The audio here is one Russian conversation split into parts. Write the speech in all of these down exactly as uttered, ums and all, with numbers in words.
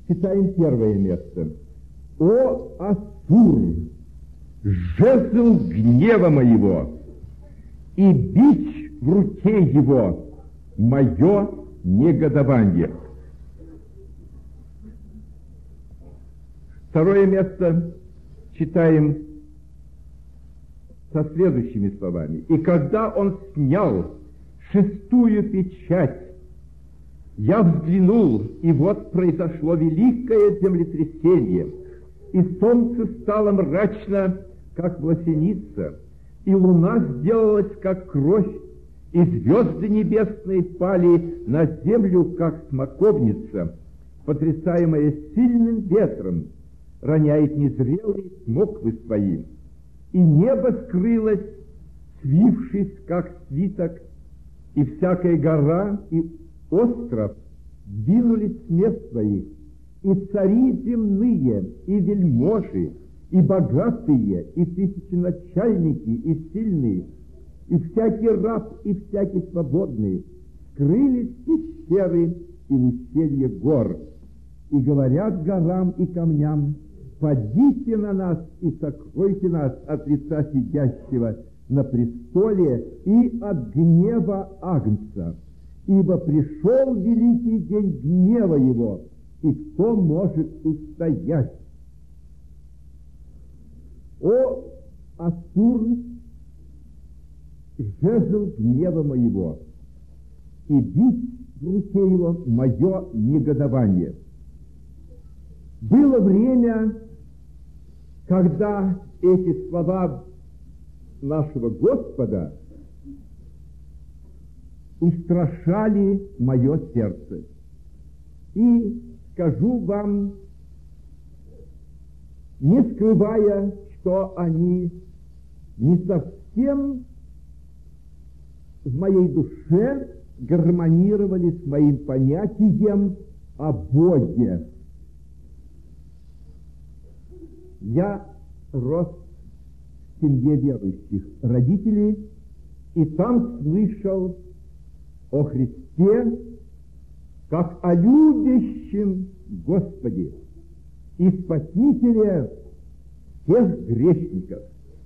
Читаем первое место. «О, Ассур, жезл гнева моего, и бич в руке его, мое негодование». Второе место читаем со следующими словами. «И когда он снял шестую печать, я взглянул, и вот произошло великое землетрясение, и солнце стало мрачно, как власеница, и луна сделалась, как кровь, и звезды небесные пали на землю, как смоковница, потрясаемая сильным ветром, роняет незрелые смоквы свои, и небо скрылось, свившись, как свиток, и всякая гора и остров двинулись с мест своих, и цари земные, и вельможи, и богатые, и тысяченачальники, и сильные, и всякий раб, и всякий свободный скрылись в пещеры и в ущелье гор, и говорят горам и камням: падите на нас и сокройте нас от лица сидящего на престоле и от гнева Агнца, ибо пришел великий день гнева его, и кто может устоять? О, Ассур, жезл гнева моего, и бич в руке его мое негодование». Было время, когда эти слова нашего Господа устрашали мое сердце. И скажу вам, не скрывая, что они не совсем в моей душе гармонировали с моим понятием о Боге. Я рос в семье верующих родителей, и там слышал о Христе как о любящем Господе и Спасителе всех грешников.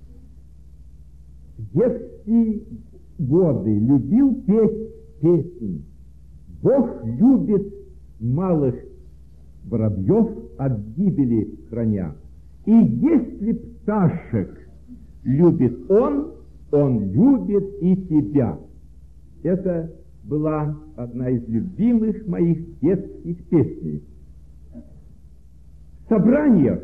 В детские годы любил петь песнь: «Бог любит малых воробьев от гибели храня, и если пташек любит Он, Он любит и тебя». Это была одна из любимых моих детских песней. В собраниях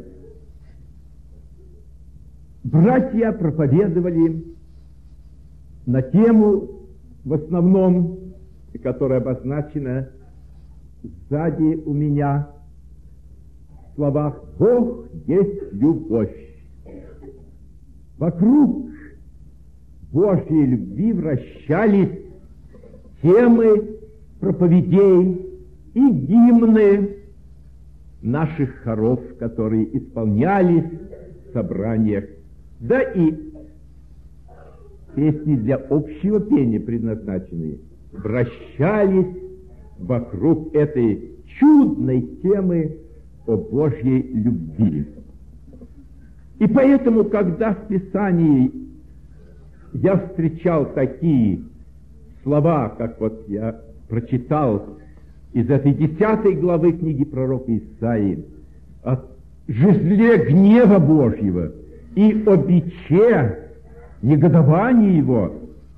братья проповедовали на тему, в основном, которая обозначена сзади у меня, в словах «Бог есть любовь». Вокруг Божьей любви вращались темы проповедей и гимны наших хоров, которые исполнялись в собраниях, да и песни для общего пения предназначенные, вращались вокруг этой чудной темы о Божьей любви. И поэтому, когда в Писании я встречал такие слова, как вот я прочитал из этой десятой главы книги пророка Исаии, о жезле гнева Божьего и о биче негодования его,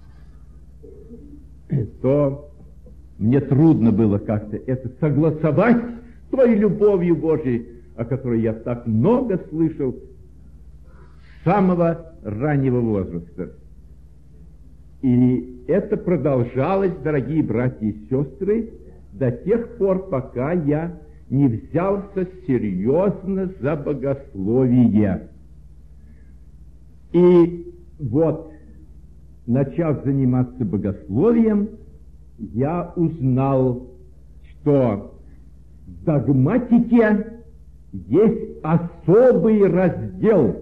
то мне трудно было как-то это согласовать с той любовью Божией, о которой я так много слышал с самого раннего возраста. И это продолжалось, дорогие братья и сестры, до тех пор, пока я не взялся серьезно за богословие. И вот, начав заниматься богословием, я узнал, что в догматике есть особый раздел,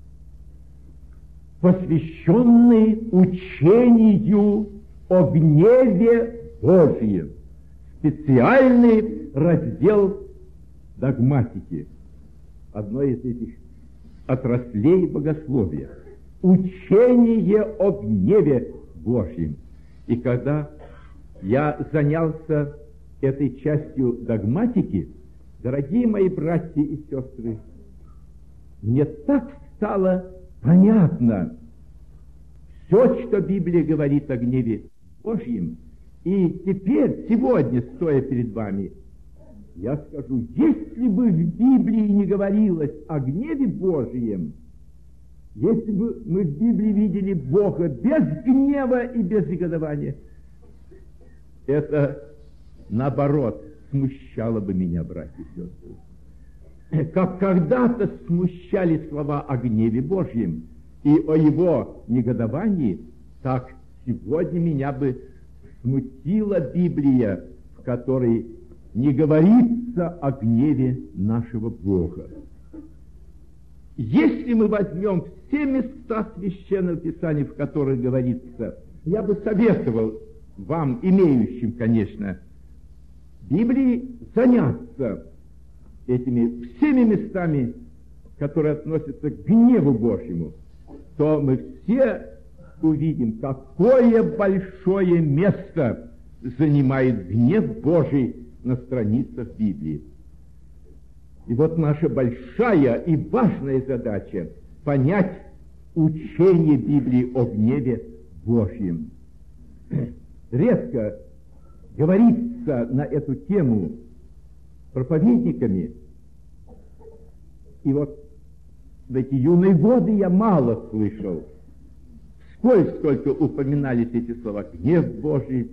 посвященный учению о гневе Божьем. Специальный раздел догматики, одной из этих отраслей богословия, учение о гневе Божьем. И когда я занялся этой частью догматики, дорогие мои братья и сестры, мне так стало понятно все, что Библия говорит о гневе Божьем. И теперь, сегодня, стоя перед вами, я скажу, если бы в Библии не говорилось о гневе Божьем, если бы мы в Библии видели Бога без гнева и без негодования, это, наоборот, смущало бы меня, братья и сестры. Как когда-то смущали слова о гневе Божьем и о его негодовании, так сегодня меня бы смутила Библия, в которой не говорится о гневе нашего Бога. Если мы возьмем все места Священного Писания, в которых говорится, я бы советовал вам, имеющим, конечно, Библии, заняться этими всеми местами, которые относятся к гневу Божьему, то мы все увидим, какое большое место занимает гнев Божий на страницах Библии. И вот наша большая и важная задача — понять учение Библии о гневе Божьем. Редко говорится на эту тему проповедниками, и вот в эти юные годы я мало слышал, сколько, сколько упоминались эти слова: гнев Божий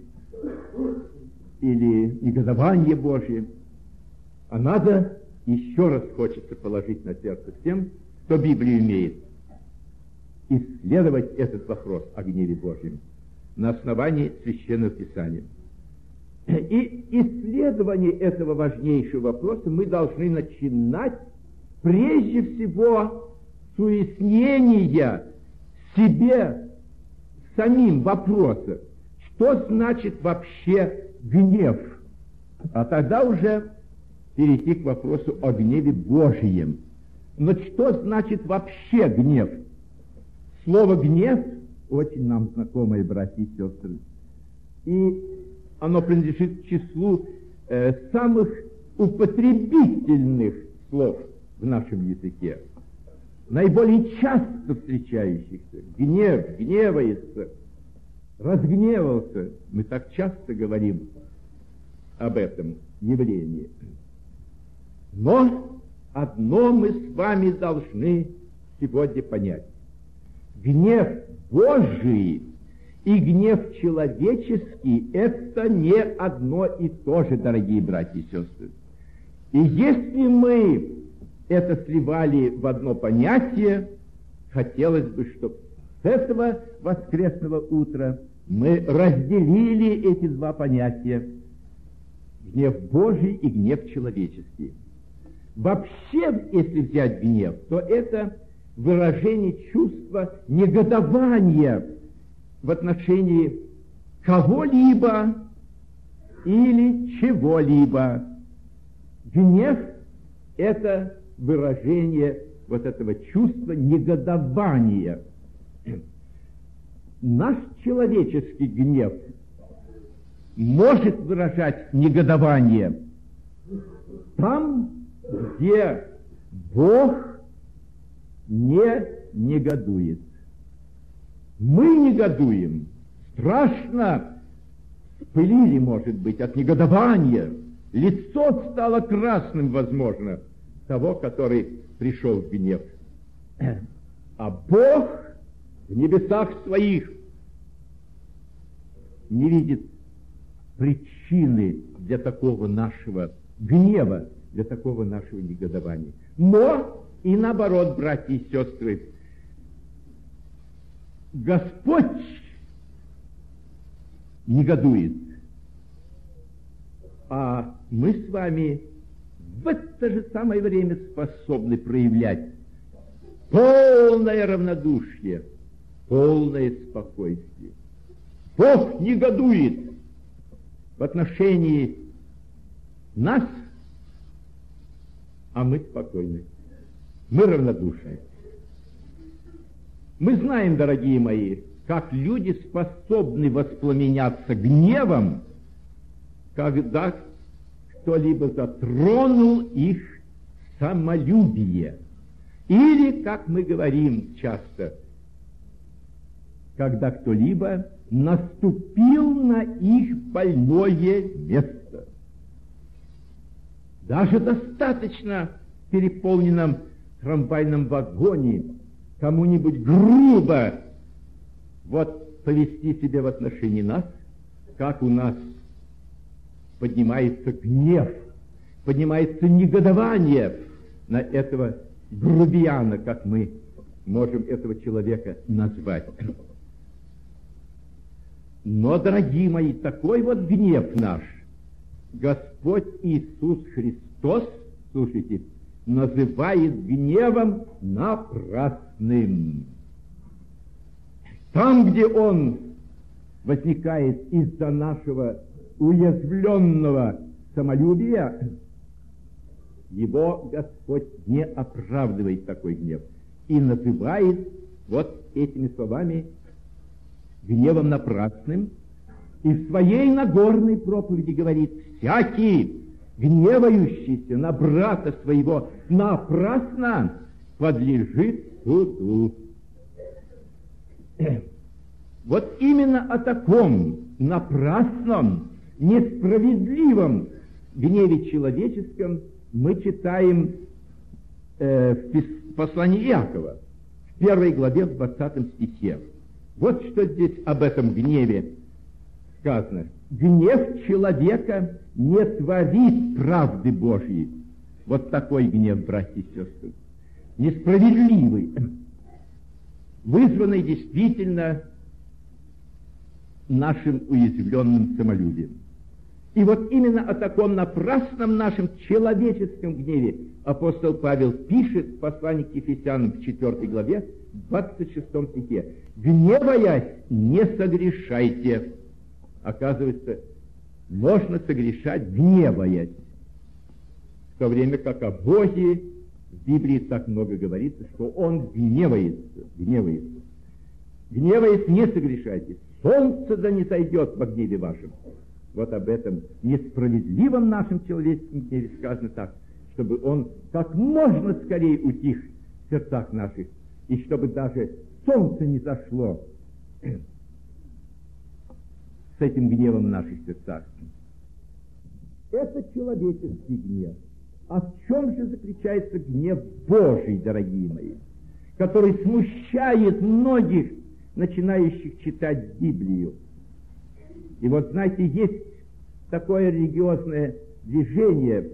или негодование Божие. А надо, еще раз хочется положить на сердце всем, кто Библию имеет, исследовать этот вопрос о гневе Божьем на основании Священного Писания. И исследование этого важнейшего вопроса мы должны начинать прежде всего с уяснения себе самим вопроса, что значит вообще гнев, а тогда уже перейти к вопросу о гневе Божьем. Но что значит вообще гнев? Слово «гнев» очень нам знакомое, братья и сестры, и оно принадлежит к числу э, самых употребительных слов в нашем языке, наиболее часто встречающихся. Гнев, гневается, разгневался. Мы так часто говорим об этом явлении. Но одно мы с вами должны сегодня понять. Гнев Божий и гнев человеческий — это не одно и то же, дорогие братья и сестры. И если мы это сливали в одно понятие, хотелось бы, чтобы с этого воскресного утра мы разделили эти два понятия — гнев Божий и гнев человеческий. Вообще, если взять гнев, то это выражение чувства негодования в отношении кого-либо или чего-либо. Гнев — это выражение вот этого чувства негодования. Наш человеческий гнев может выражать негодование там, где Бог не негодует. Мы негодуем, страшно вспылили, может быть, от негодования. Лицо стало красным, возможно, того, который пришел в гнев. А Бог в небесах своих не видит причины для такого нашего гнева, для такого нашего негодования. Но и наоборот, братья и сестры, Господь негодует, а мы с вами в это же самое время способны проявлять полное равнодушие, полное спокойствие. Бог негодует в отношении нас, а мы спокойны, мы равнодушны. Мы знаем, дорогие мои, как люди способны воспламеняться гневом, когда кто-либо затронул их самолюбие. Или, как мы говорим часто, когда кто-либо наступил на их больное место. Даже достаточно в переполненном трамвайном вагоне кому-нибудь грубо вот повести себя в отношении нас, как у нас поднимается гнев, поднимается негодование на этого грубияна, как мы можем этого человека назвать. Но, дорогие мои, такой вот гнев наш Господь Иисус Христос, слушайте, называет гневом напрасным. Там, где он возникает из-за нашего уязвленного самолюбия, его Господь не оправдывает такой гнев и называет вот этими словами гневом напрасным, и в своей Нагорной проповеди говорит: всякий, гневающийся на брата своего напрасно, подлежит суду. Вот именно о таком напрасном, несправедливом гневе человеческом мы читаем э, в послании Иакова, в первой главе, в двадцатом стихе. Вот что здесь об этом гневе сказано. Гнев человека не творит правды Божьей. Вот такой гнев, братья и сестры. Несправедливый, вызванный действительно нашим уязвленным самолюбием. И вот именно о таком напрасном нашем человеческом гневе апостол Павел пишет в послании к Ефесянам в четвёртой главе, в двадцать шестом стихе: «Гневаясь, не согрешайте». Оказывается, можно согрешать, гневаясь, в то время как о Боге в Библии так много говорится, что Он гневается, гневается. Гневаясь, не согрешайте. Солнце да не сойдет во гневе вашем. Вот об этом несправедливом нашем человеческом гневе сказано так, чтобы он как можно скорее утих в сердцах наших, и чтобы даже солнце не зашло с этим гневом в наших сердцах. Это человеческий гнев. А в чем же заключается гнев Божий, дорогие мои, который смущает многих, начинающих читать Библию? И вот, знаете, есть такое религиозное движение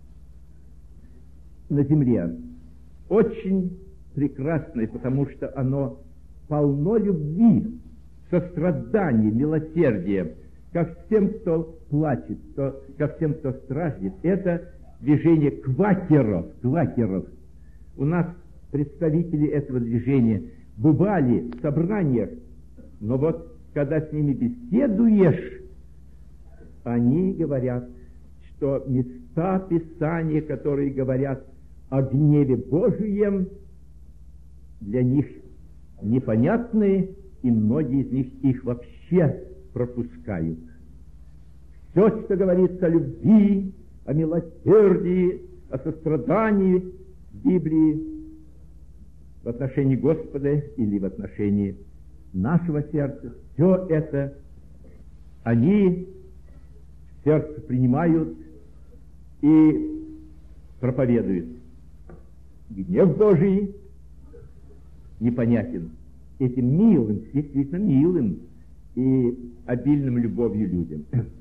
на земле, очень прекрасное, потому что оно полно любви, сострадания, милосердия ко всем, кто плачет, кто, ко всем, кто страждет. Это движение квакеров, квакеров. У нас представители этого движения бывали в собраниях, но вот когда с ними беседуешь, они говорят, что места Писания, которые говорят о гневе Божием, для них непонятные, и многие из них их вообще пропускают. Все, что говорится о любви, о милосердии, о сострадании в Библии в отношении Господа или в отношении нашего сердца, все это они в сердце принимают и проповедуют. Гнев Божий непонятен этим милым, действительно милым и обильным любовью людям.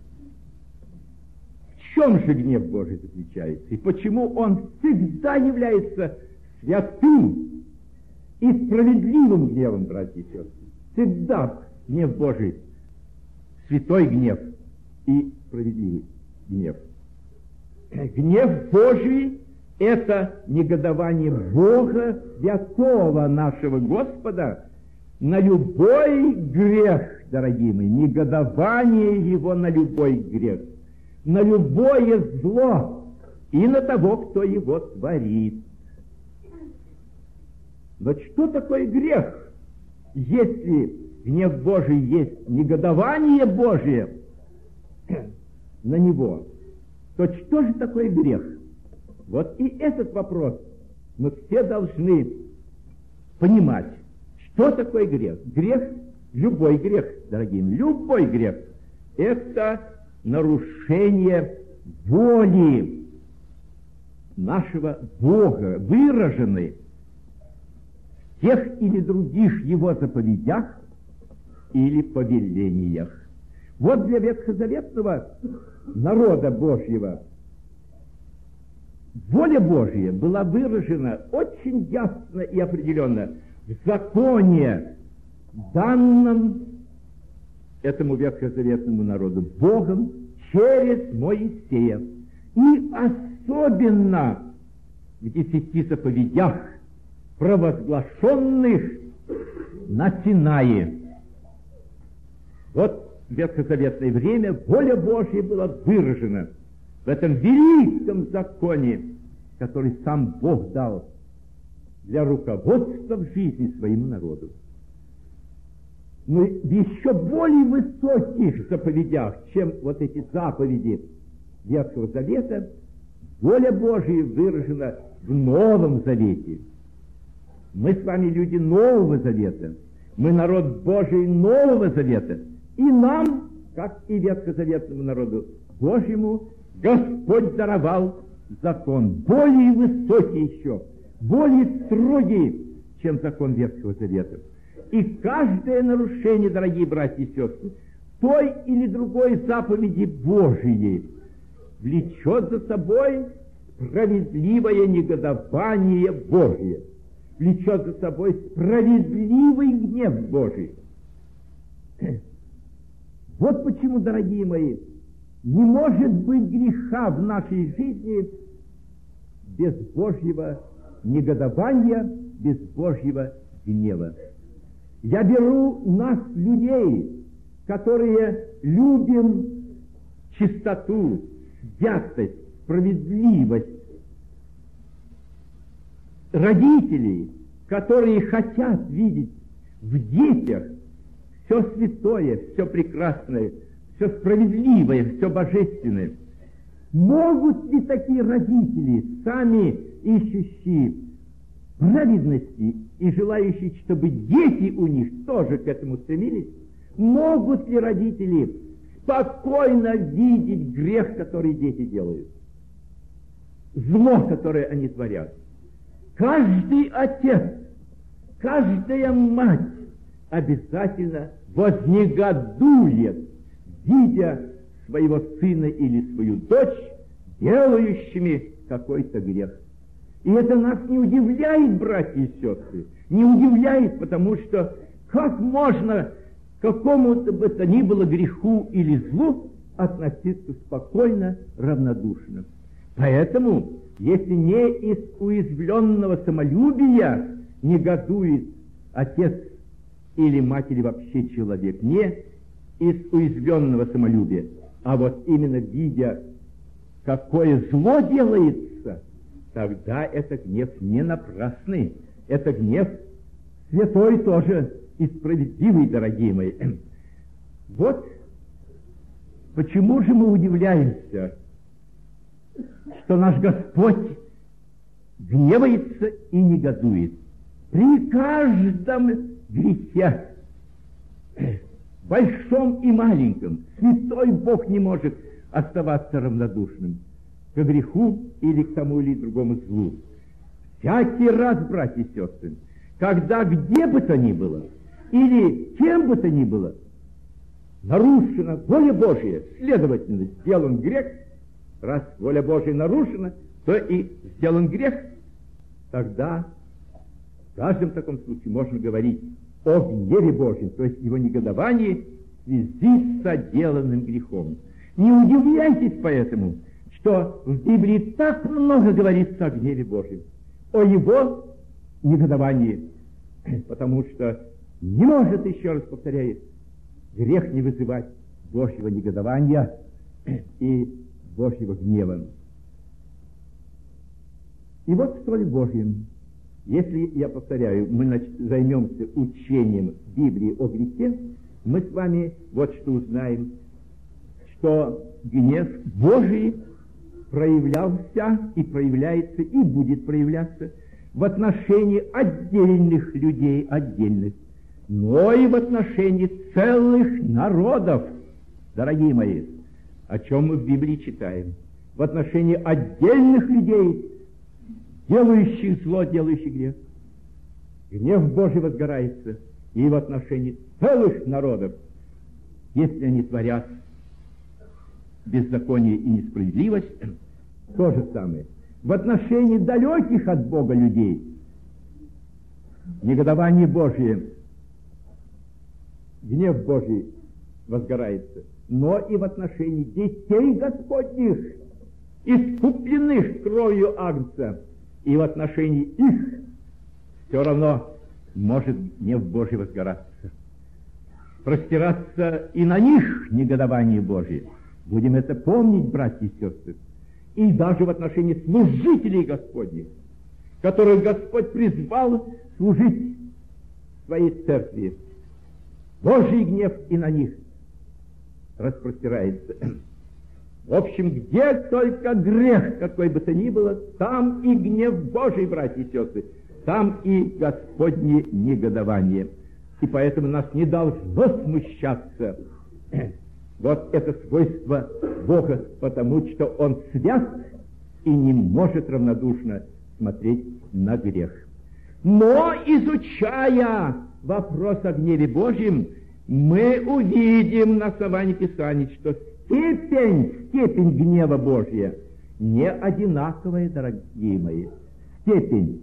В чем же гнев Божий заключается? И почему он всегда является святым и справедливым гневом, братья и сестры? Всегда гнев Божий, святой гнев и справедливый гнев. Гнев Божий — это негодование Бога, святого нашего Господа, на любой грех, дорогие мои, негодование Его на любой грех, на любое зло и на того, кто его творит. Но что такое грех, если гнев Божий есть негодование Божие на него, то что же такое грех? Вот и этот вопрос мы все должны понимать, что такое грех. Грех, любой грех, дорогие, любой грех, это нарушение воли нашего Бога, выраженной в тех или других Его заповедях или повелениях. Вот для ветхозаветного народа Божьего воля Божья была выражена очень ясно и определенно в законе, данном этому ветхозаветному народу Богом через Моисея. И особенно в десяти заповедях, провозглашенных на Синае. Вот в ветхозаветное время воля Божья была выражена в этом великом законе, который сам Бог дал для руководства в жизни своему народу. Но в еще более высоких заповедях, чем вот эти заповеди Ветхого Завета, воля Божия выражена в Новом Завете. Мы с вами люди Нового Завета. Мы народ Божий Нового Завета. И нам, как и ветхозаветному народу Божьему, Господь даровал закон, более высокий еще, более строгий, чем закон Ветхого Завета. И каждое нарушение, дорогие братья и сестры, той или другой заповеди Божией влечет за собой справедливое негодование Божие, влечет за собой справедливый гнев Божий. Вот почему, дорогие мои, не может быть греха в нашей жизни без Божьего негодования, без Божьего гнева. Я беру нас, людей, которые любим чистоту, святость, справедливость, родителей, которые хотят видеть в детях все святое, все прекрасное, все справедливое, все божественное. Могут ли такие родители, сами ищущие праведности и желающие, чтобы дети у них тоже к этому стремились, могут ли родители спокойно видеть грех, который дети делают, зло, которое они творят? Каждый отец, каждая мать обязательно вознегодует, видя своего сына или свою дочь, делающими какой-то грех. И это нас не удивляет, братья и сестры, не удивляет, потому что как можно к какому-то бы то ни было греху или злу относиться спокойно, равнодушно? Поэтому, если не из уязвленного самолюбия негодует отец или мать, или вообще человек, не из уязвленного самолюбия, а вот именно видя, какое зло делается, тогда это гнев не напрасный, это гнев святой тоже и справедливый, дорогие мои. Вот почему же мы удивляемся, что наш Господь гневается и негодует при каждом грехе, большом и маленьком. Святой Бог не может оставаться равнодушным к греху или к тому или другому злу. Всякий раз, братья и сестры, когда где бы то ни было, или кем бы то ни было, нарушена воля Божия, следовательно, сделан грех, раз воля Божия нарушена, то и сделан грех, тогда в каждом таком случае можно говорить о гневе Божьем, то есть его негодовании в связи с соделанным грехом. Не удивляйтесь поэтому, что в Библии так много говорится о гневе Божьем, о его негодовании, потому что не может, еще раз повторяю, грех не вызывать Божьего негодования и Божьего гнева. И вот в Слове Божьем, если, я повторяю, мы нач- займемся учением Библии о грехе, мы с вами вот что узнаем, что гнев Божий проявлялся и проявляется, и будет проявляться в отношении отдельных людей, отдельных, но и в отношении целых народов, дорогие мои, о чем мы в Библии читаем, в отношении отдельных людей, делающих зло, делающих грех. Гнев Божий возгорается и в отношении целых народов, если они творят беззаконие и несправедливость. То же самое в отношении далеких от Бога людей. Негодование Божие, гнев Божий возгорается, но и в отношении детей Господних, искупленных кровью Агнца, и в отношении их все равно может гнев Божий возгораться, простираться и на них негодование Божие. Будем это помнить, братья и сестры. И даже в отношении служителей Господних, которых Господь призвал служить своей церкви. Божий гнев и на них распростирается. В общем, где только грех какой бы то ни было, там и гнев Божий, братья и сестры, там и Господне негодование. И поэтому нас не должно смущаться вот это свойство Бога, потому что Он свят и не может равнодушно смотреть на грех. Но, изучая вопрос о гневе Божьем, мы увидим на основании Писаний, что степень, степень гнева Божия не одинаковая, дорогие мои. Степень,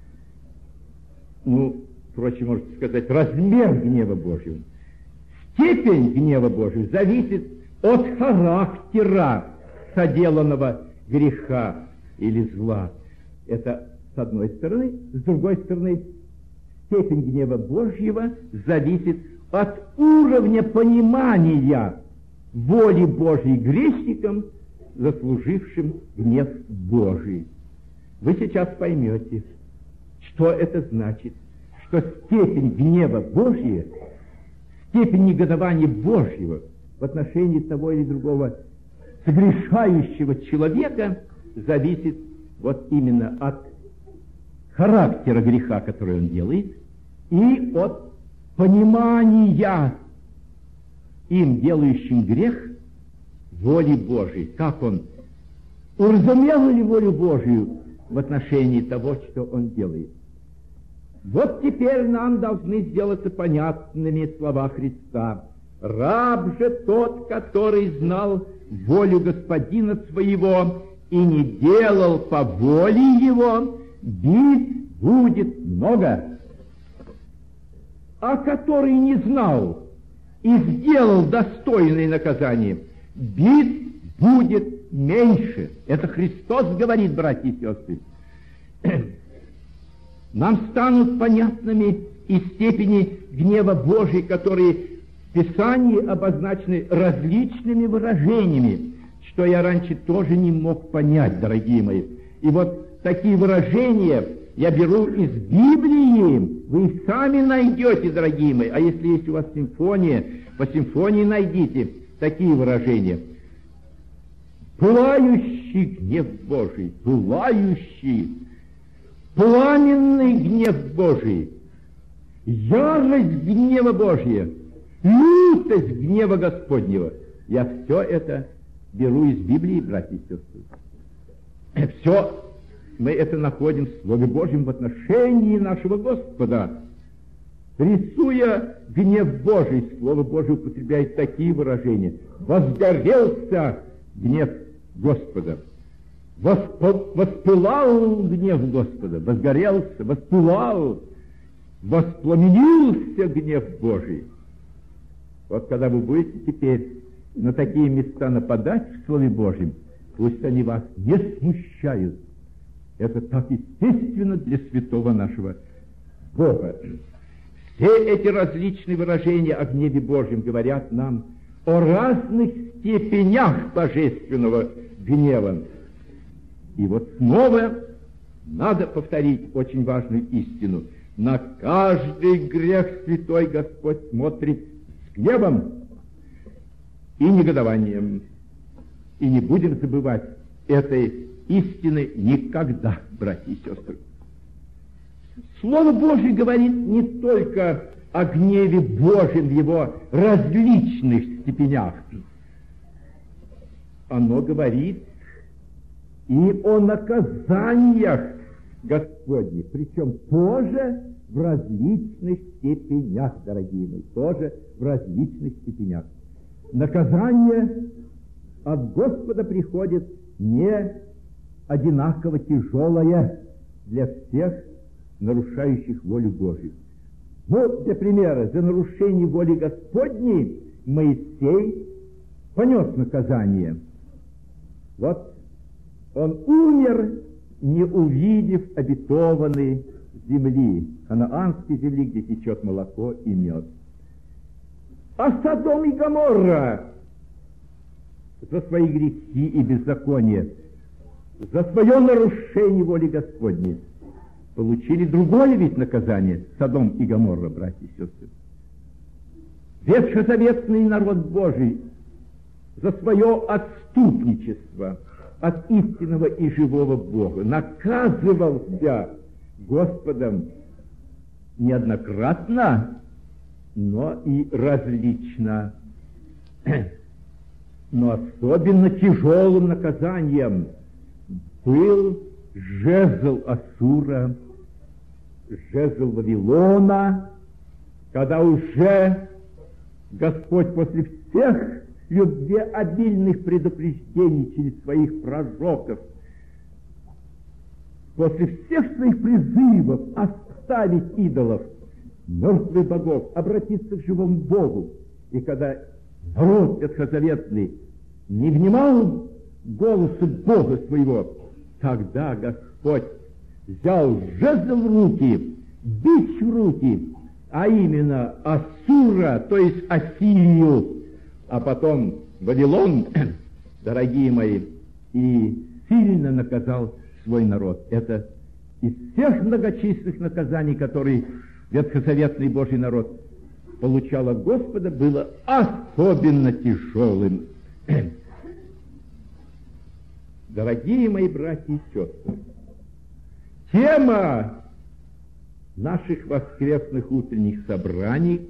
ну, впрочем, можно сказать, размер гнева Божьего. Степень гнева Божьего зависит от характера соделанного греха или зла. Это с одной стороны. С другой стороны, степень гнева Божьего зависит от уровня понимания воли Божьей грешникам, заслужившим гнев Божий. Вы сейчас поймете, что это значит, что степень гнева Божьего, степень негодования Божьего в отношении того или другого согрешающего человека зависит вот именно от характера греха, который он делает, и от понимания им, делающим грех, воли Божией. Как он уразумел ли волю Божию в отношении того, что он делает. Вот теперь нам должны сделаться понятными слова Христа. «Раб же тот, который знал волю господина своего и не делал по воле его, бит будет много. А который не знал и сделал достойное наказание, бит будет меньше». Это Христос говорит, братья и сестры. Нам станут понятными и степени гнева Божьей, которые в Писании обозначены различными выражениями, что я раньше тоже не мог понять, дорогие мои. И вот такие выражения я беру из Библии, вы их сами найдете, дорогие мои. А если есть у вас симфония, по симфонии найдите такие выражения. Пылающий гнев Божий, пылающий, пламенный гнев Божий, ярость гнева Божия, лютость гнева Господнего. Я все это беру из Библии, братья и сестры. Все мы это находим в Слове Божьем в отношении нашего Господа. Рисуя гнев Божий, Слово Божие употребляет такие выражения. Возгорелся гнев Господа. Воспо... Воспылал гнев Господа, возгорелся, воспылал, воспламенился гнев Божий. Вот когда вы будете теперь на такие места нападать в Слове Божьем, пусть они вас не смущают. Это так естественно для святого нашего Бога. Все эти различные выражения о гневе Божьем говорят нам о разных степенях божественного гнева. И вот снова надо повторить очень важную истину. На каждый грех святой Господь смотрит с гневом и негодованием. И не будем забывать этой истины никогда, братья и сестры. Слово Божье говорит не только о гневе Божьем в его различных степенях. Оно говорит и о наказаниях Господних, причем тоже в различных степенях, дорогие мои, тоже в различных степенях. Наказание от Господа приходит не одинаково тяжелое для всех нарушающих волю Божию. Ну, для примера, за нарушение воли Господней Моисей понес наказание. Вот он умер, не увидев обетованной земли, ханаанской земли, где течет молоко и мед. А Содом и Гоморра за свои грехи и беззакония, за свое нарушение воли Господней получили другое ведь наказание. Содом и Гоморра, братья и сестры. Ветхозаветный народ Божий за свое отступничество от истинного и живого Бога наказывался Господом неоднократно, но и различно. Но особенно тяжелым наказанием был жезл Ассура, жезл Вавилона, когда уже Господь после всех любвеобильных предупреждений через своих пророков, после всех своих призывов оставить идолов, мертвых богов, обратиться к живому Богу, и когда народ ветхозаветный не внимал голосу Бога своего, тогда Господь взял жезл в руки, бич в руки, а именно Ассура, то есть Ассирию, а потом Вавилон, дорогие мои, и сильно наказал свой народ. Это из всех многочисленных наказаний, которые ветхозаветный Божий народ получал от Господа, было особенно тяжелым. Дорогие мои братья и сестры, тема наших воскресных утренних собраний,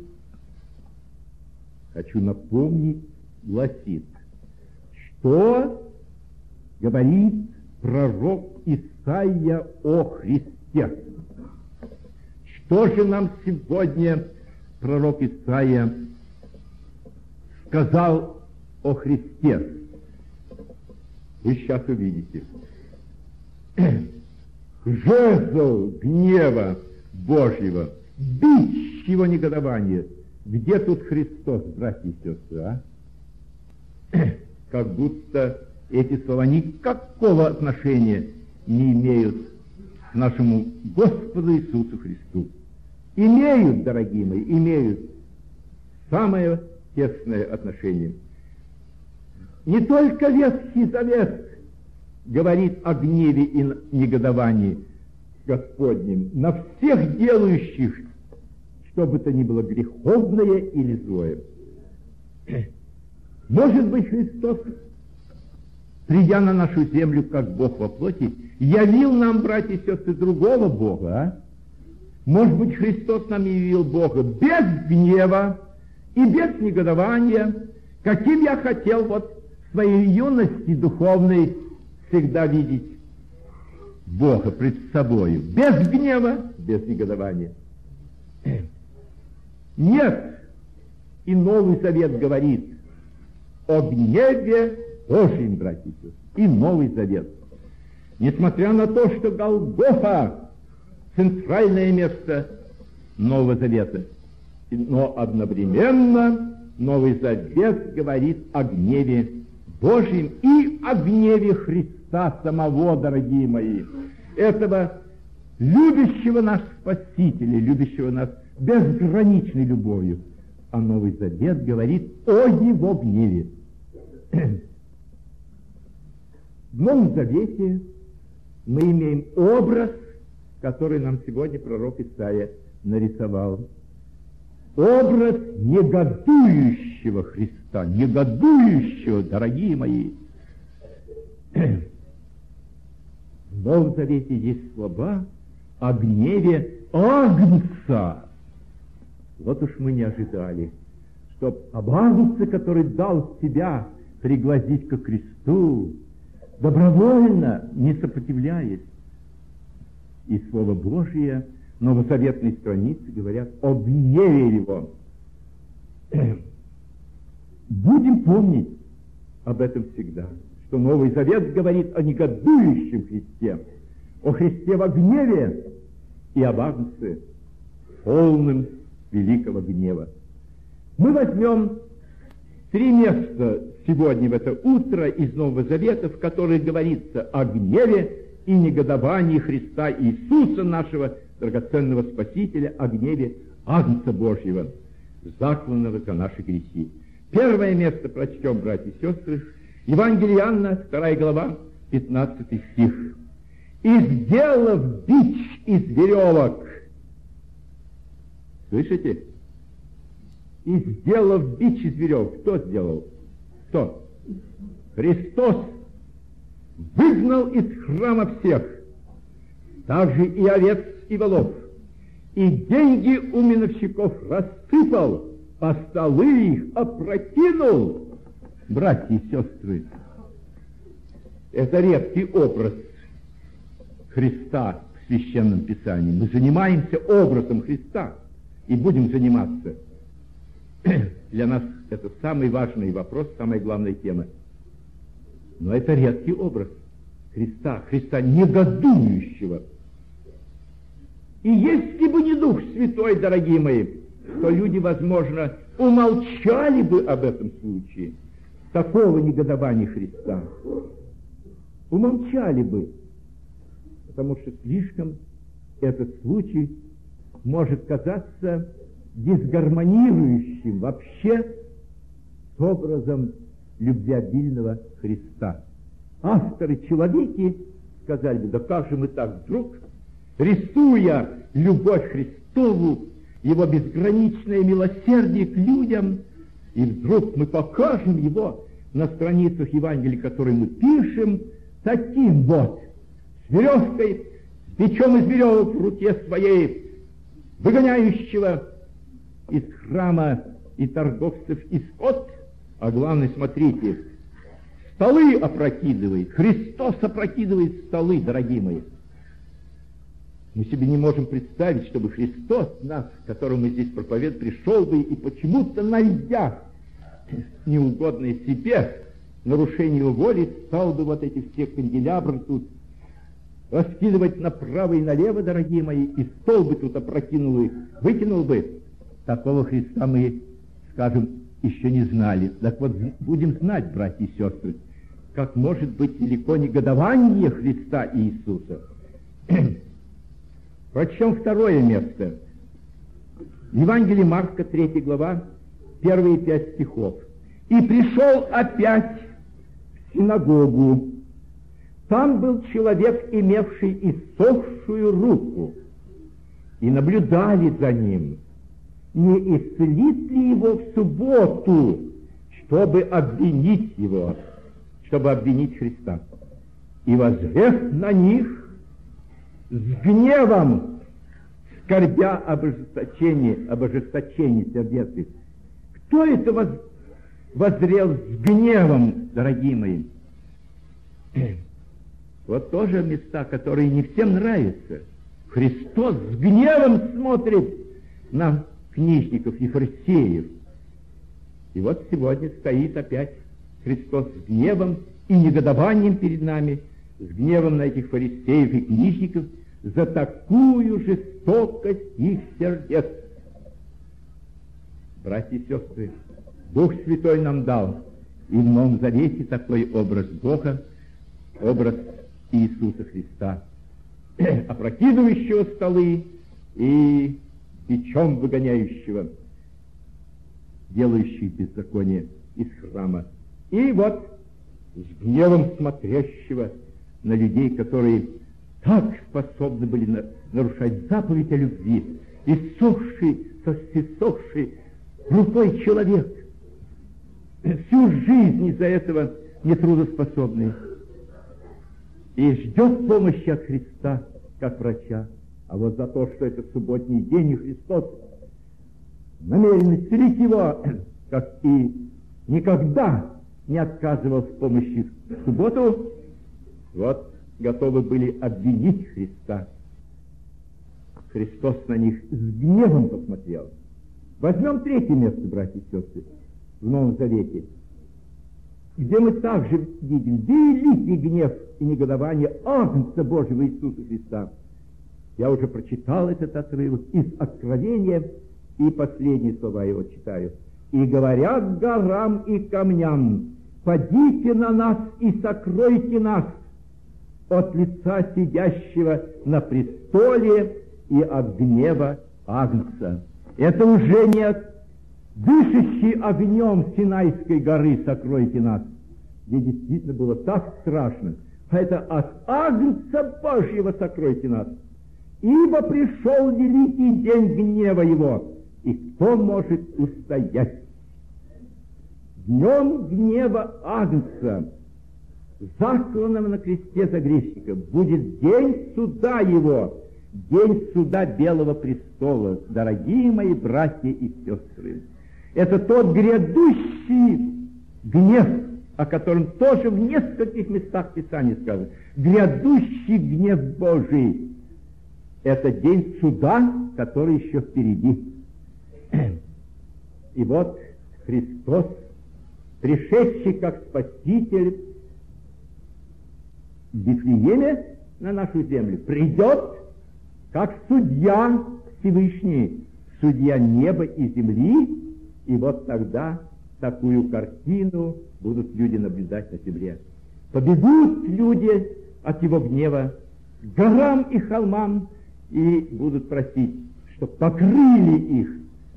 хочу напомнить, гласит, что говорит пророк Исаия о Христе. Что же нам сегодня пророк Исаия сказал о Христе? Вы сейчас увидите. Жезл гнева Божьего, бич его негодования. Где тут Христос, братья и сестры, а? Как будто эти слова никакого отношения не имеют к нашему Господу Иисусу Христу. Имеют, дорогие мои, имеют самое тесное отношение. Не только Ветхий Завет говорит о гневе и негодовании Господнем на всех делающих, что бы то ни было греховное или злое. Может быть, Христос, придя на нашу землю как Бог во плоти, явил нам, братья и сестры, другого Бога, а? Может быть, Христос нам явил Бога без гнева и без негодования, каким я хотел вот в своей юности духовной всегда видеть Бога пред собою. Без гнева, без негодования. Нет. И Новый Завет говорит о гневе Божьем, братья и сестры. И Новый Завет. Несмотря на то, что Голгофа — центральное место Нового Завета, но одновременно Новый Завет говорит о гневе Божьем и о гневе Христа самого, дорогие мои, этого любящего нас Спасителя, любящего нас безграничной любовью. А Новый Завет говорит о его гневе. В Новом Завете мы имеем образ, который нам сегодня пророк Исаия нарисовал. Образ негодующего Христа, негодующего, дорогие мои. В Новом Завете есть слова о гневе Агнца. Вот уж мы не ожидали, чтоб об Агнце, который дал себя пригвоздить ко кресту, добровольно, не сопротивляясь. И Слово Божие на новозаветной странице говорят о гневе Его. Будем помнить об этом всегда, что Новый Завет говорит о негодующем Христе, о Христе во гневе и об Агнце, полным великого гнева. Мы возьмем три места сегодня в это утро из Нового Завета, в которых говорится о гневе и негодовании Христа Иисуса, нашего драгоценного Спасителя, о гневе Агнца Божьего, закланного за наши грехи. Первое место прочтем, братья и сестры, Евангелие Иоанна, вторая глава, пятнадцатый стих. «И сделав бич из веревок». Слышите? «И сделав бич из веревок». Кто сделал? Кто? Христос выгнал из храма всех, также и овец, и волов, и деньги у миновщиков рассыпал, а столы их опрокинул. Братья и сестры, это редкий образ Христа в Священном Писании. Мы занимаемся образом Христа и будем заниматься. Для нас это самый важный вопрос, самая главная тема. Но это редкий образ Христа, Христа негодующего. И если бы не Дух Святой, дорогие мои, то люди, возможно, умолчали бы об этом случае, такого негодования Христа. Умолчали бы, потому что слишком этот случай может казаться дисгармонирующим вообще с образом любвеобильного Христа. Авторы-человеки сказали бы: да как же мы так вдруг, рисуя любовь Христову, Его безграничное милосердие к людям, и вдруг мы покажем Его на страницах Евангелия, которые мы пишем, таким вот, с веревкой, с бичом из веревок в руке своей, выгоняющего из храма и торговцев и скот. А главное, смотрите, столы опрокидывает, Христос опрокидывает столы, дорогие мои. Мы себе не можем представить, чтобы Христос, нас, которому мы здесь проповедуем, пришел бы и почему-то, найдя неугодное себе нарушение его воли, стал бы вот эти все канделябры тут раскидывать направо и налево, дорогие мои, и стол бы тут опрокинул и выкинул бы. Такого Христа мы, скажем, еще не знали. Так вот, будем знать, братья и сестры, как может быть велико негодование Христа Иисуса. Прочтем второе место. Евангелие Марка, третья глава, первые пять стихов. «И пришел опять в синагогу. Там был человек, имевший иссохшую руку, и наблюдали за ним, не исцелит ли его в субботу, чтобы обвинить его, чтобы обвинить Христа. И воззрев на них с гневом, скорбя об ожесточении, об ожесточении сердец их». Кто это воз, воззрел с гневом, дорогие мои? Вот тоже места, которые не всем нравятся. Христос с гневом смотрит на книжников и фарисеев. И вот сегодня стоит опять Христос с гневом и негодованием перед нами, с гневом на этих фарисеев и книжников за такую жестокость их сердец. Братья и сестры, Дух Святой нам дал и в Новом Завете такой образ Бога, образ Иисуса Христа, опрокидывающего столы и бичом выгоняющего, делающий беззаконие из храма. И вот с гневом смотрящего на людей, которые так способны были на, нарушать заповедь о любви. Иссохший, иссохший глупой человек, всю жизнь из-за этого нетрудоспособный, и ждет помощи от Христа, как врача. А вот за то, что это субботний день, и Христос намерен исцелить его, как и никогда не отказывал в помощи в субботу, вот готовы были обвинить Христа. Христос на них с гневом посмотрел. Возьмем третье место, братья и сестры, в Новом Завете, где мы также видим великий гнев и негодование Агнца Божьего Иисуса Христа. Я уже прочитал этот отрывок из Откровения, и последние слова его читаю. «И говорят горам и камням: падите на нас и сокройте нас от лица сидящего на престоле и от гнева Агнца». Это уже не от дышащий огнем Синайской горы «сокройте нас», где действительно было так страшно, а это от Агнца Божьего «сокройте нас». Ибо пришел великий день гнева его, и кто может устоять? Днем гнева Агнца, закланного на кресте за грешника, будет день суда его, день суда Белого престола, дорогие мои братья и сестры. Это тот грядущий гнев, о котором тоже в нескольких местах Писания сказано. Грядущий гнев Божий. Это день суда, который еще впереди. И вот Христос, пришедший как Спаситель в Вифлееме на нашу землю, придет как судья Всевышний, судья неба и земли, и вот тогда такую картину будут люди наблюдать на земле. Побегут люди от его гнева к горам и холмам и будут просить, чтобы покрыли их,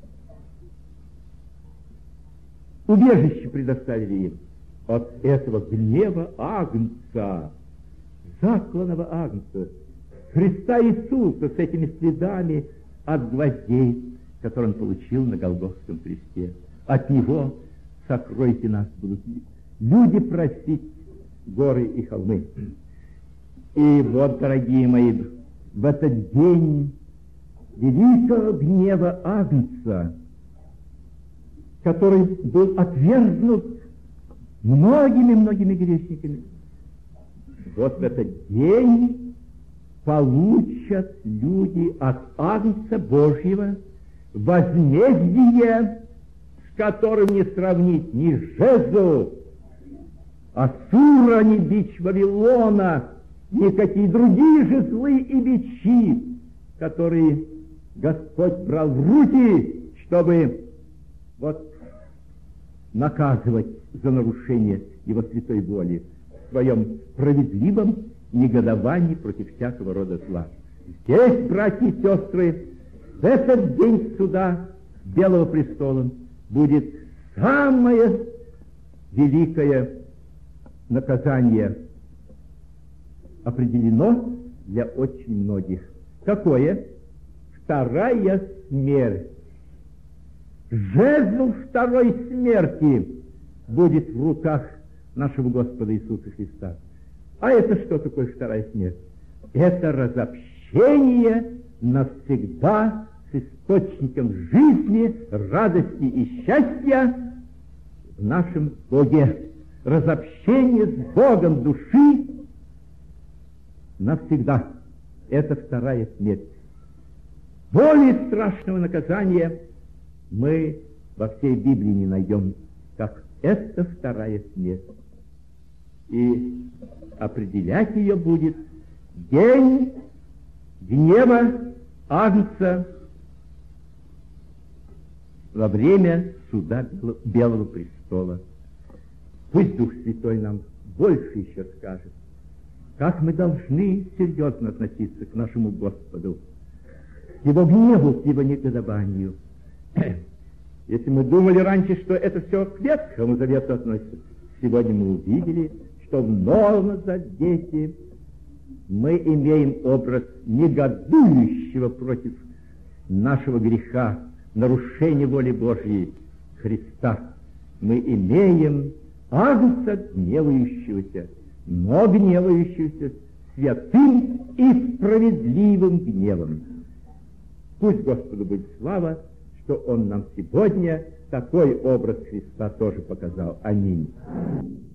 убежище предоставили им от этого гнева Агнца, закланного Агнца, Христа Иисуса с этими следами от гвоздей, которые он получил на Голгофском кресте. От него сокройте нас, будут люди просить горы и холмы. И вот, дорогие мои, в этот день великого гнева Агнца, который был отвергнут многими-многими грешниками, вот в этот день получат люди от Агнца Божьего возмездие, с которым не сравнить ни жезл Ассура, ни бич Вавилона, никакие другие жезлы и бичи, которые Господь брал в руки, чтобы вот наказывать за нарушение его святой воли в своем справедливом негодовании против всякого рода зла. Здесь, братья и сестры, в этот день суда Белого престола будет самое великое наказание определено для очень многих. Какое? Вторая смерть. Жезл второй смерти будет в руках нашего Господа Иисуса Христа. А это что такое вторая смерть? Это разобщение навсегда с источником жизни, радости и счастья в нашем Боге. Разобщение с Богом души навсегда. Это вторая смерть. Более страшного наказания мы во всей Библии не найдем, как это вторая смерть. И определять ее будет день гнева Агнца во время суда Белого престола. Пусть Дух Святой нам больше еще скажет, как мы должны серьезно относиться к нашему Господу, к Его гневу, к Его негодованию. Если мы думали раньше, что это все к Ветхому Завету относится, сегодня мы увидели, что в Новом Завете мы имеем образ негодующего против нашего греха, нарушения воли Божьей Христа. Мы имеем Агнца гневающегося, но гневающегося святым и справедливым гневом. Пусть Господу будет слава, что Он нам сегодня такой образ Христа тоже показал. Аминь.